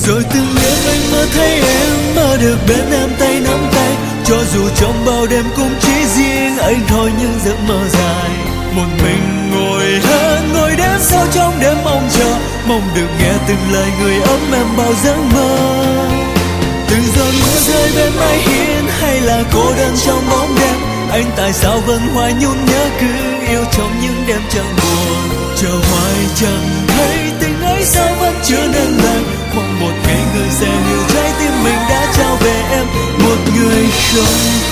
Rồi từng đêm anh mơ thấy em, mơ được bên em tay nắm tay. Cho dù trong bao đêm cũng chỉ riêng anh thôi những giấc mơ dài. Một mình ngồi hơn ngồi đếm sao trong đêm mong chờ, mong được nghe từng lời người ấm em bao giấc mơ. Từng giọt mưa rơi bên mái hiên hay là cô đơn trong bóng đêm, anh tại sao vẫn hoài nhung nhớ cứ yêu trong những đêm chẳng buồn. Chờ hoài chẳng thấy tình ấy sao vẫn chưa nên lời, mong một ngày người sẽ hiểu trái tim mình đã trao về em, một người không